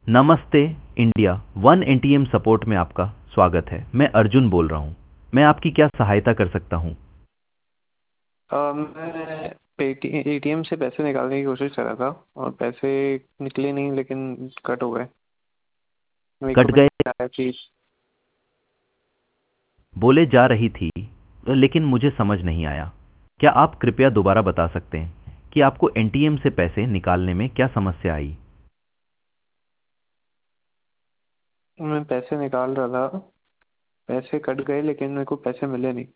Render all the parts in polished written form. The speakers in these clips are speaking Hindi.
नमस्ते। इंडिया वन एटीएम सपोर्ट में आपका स्वागत है। मैं अर्जुन बोल रहा हूँ। मैं आपकी क्या सहायता कर सकता हूँ? मैं एटीएम से पैसे निकालने की कोशिश कर रहा था और पैसे निकले नहीं, लेकिन कट हो गए। मेरे को कट गए आया चीज। बोले जा रही थी, लेकिन मुझे समझ नहीं आया। क्या आप कृपया दोबारा बता सकते हैं कि आपको एटीएम से पैसे निकालने में क्या समस्या आई? मैं पैसे निकाल रहा था, पैसे कट गए, लेकिन मेरे को पैसे मिले नहीं।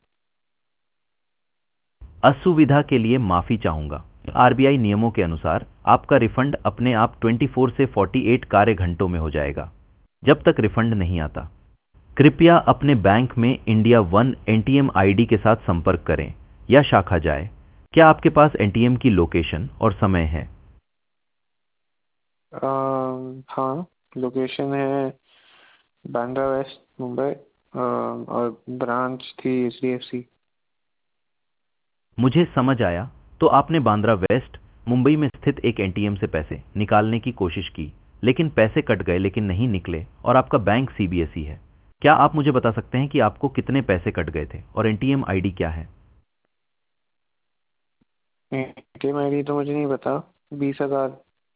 असुविधा के लिए माफ़ी चाहूँगा। आरबीआई नियमों के अनुसार आपका रिफंड अपने आप 24 से 48 कार्य घंटों में हो जाएगा। जब तक रिफंड नहीं आता, कृपया अपने बैंक में इंडिया वन एटीएम आईडी के साथ संपर्क करें या शाखा जाए। क्या आपके पास एटीएम की लोकेशन और समय है? हाँ, लोकेशन है बांद्रा वेस्ट, मुंबई। और ब्रांच थी HDFC। मुझे समझ आया। तो आपने बांद्रा वेस्ट मुंबई में स्थित एक एटीएम से पैसे निकालने की कोशिश की, लेकिन पैसे कट गए लेकिन नहीं निकले, और आपका बैंक सीबीएसई है। क्या आप मुझे बता सकते हैं कि आपको कितने पैसे कट गए थे और एटीएम आईडी क्या है? एटीएम आईडी तो मुझे नहीं पता। 20,000।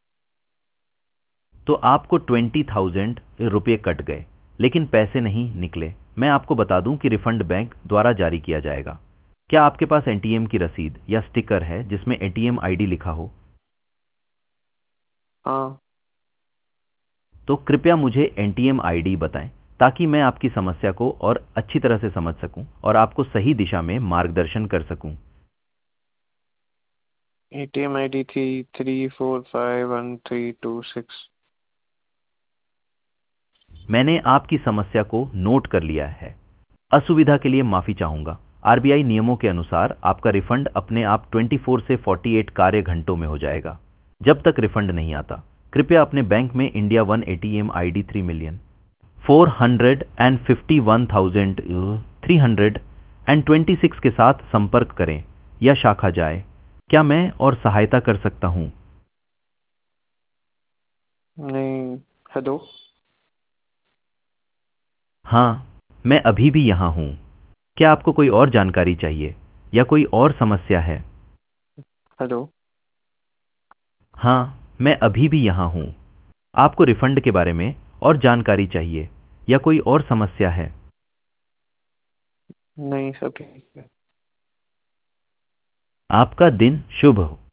तो आपको 20,000 रुपये कट गए, लेकिन पैसे नहीं निकले। मैं आपको बता दूं कि रिफंड बैंक द्वारा जारी किया जाएगा। क्या आपके पास एटीएम की रसीद या स्टिकर है जिसमें एटीएम आईडी लिखा हो? हाँ। तो कृपया मुझे एटीएम आईडी बताएं, ताकि मैं आपकी समस्या को और अच्छी तरह से समझ सकूं और आपको सही दिशा में मार्गदर्शन कर सकूं। एटीएम आईडी थी 345132 6। मैंने आपकी समस्या को नोट कर लिया है। असुविधा के लिए माफी चाहूंगा। आरबीआई नियमों के अनुसार आपका रिफंड अपने आप 24 से 48 कार्य घंटों में हो जाएगा। जब तक रिफंड नहीं आता, कृपया अपने बैंक में इंडिया वन एटीएम आईडी 3,451,326 के साथ संपर्क करें या शाखा जाए। क्या मैं और सहायता कर सकता हूं? नहीं। हेलो। हाँ, मैं अभी भी यहाँ हूँ। क्या आपको कोई और जानकारी चाहिए या कोई और समस्या है? हेलो। हाँ, मैं अभी भी यहाँ हूँ। आपको रिफंड के बारे में और जानकारी चाहिए या कोई और समस्या है? नहीं, सब ठीक है। आपका दिन शुभ हो।